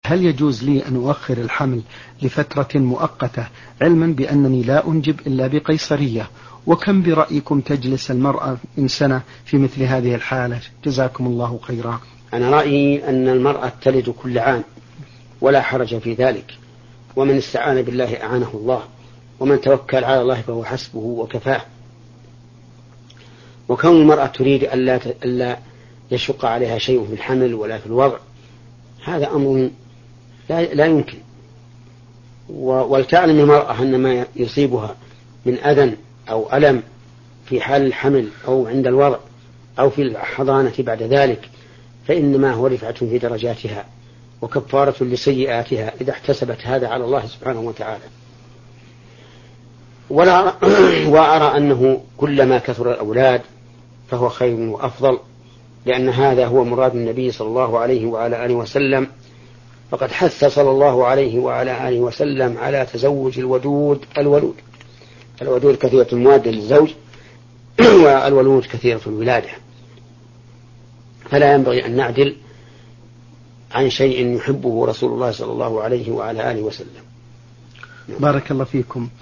هل يجوز لي أن أؤخر الحمل لفترة مؤقتة علما بأنني لا أنجب إلا بقيصرية؟ وكم برأيكم تجلس المرأة من سنة في مثل هذه الحالة؟ جزاكم الله خيرا. أنا رأيي أن المرأة تلد كل عام ولا حرج في ذلك، ومن استعان بالله أعانه الله، ومن توكل على الله فهو حسبه وكفاه. وكون المرأة تريد ألا يشق عليها شيء في الحمل ولا في الوضع، هذا أمر لا يمكن. ولتعلم المرأة أن ما يصيبها من أذى أو ألم في حال الحمل أو عند الوضع أو في الحضانة بعد ذلك فإنما هو رفعة في درجاتها وكفارة لسيئاتها إذا احتسبت هذا على الله سبحانه وتعالى. وأرى أنه كلما كثر الأولاد فهو خير وأفضل، لأن هذا هو مراد النبي صلى الله عليه وعلى آله وسلم. فقد حث صلى الله عليه وعلى آله وسلم على تزوج الودود كثيرة المواد للزوج والولود كثيرة الولادة، فلا ينبغي أن نعدل عن شيء يحبه رسول الله صلى الله عليه وعلى آله وسلم. بارك الله فيكم.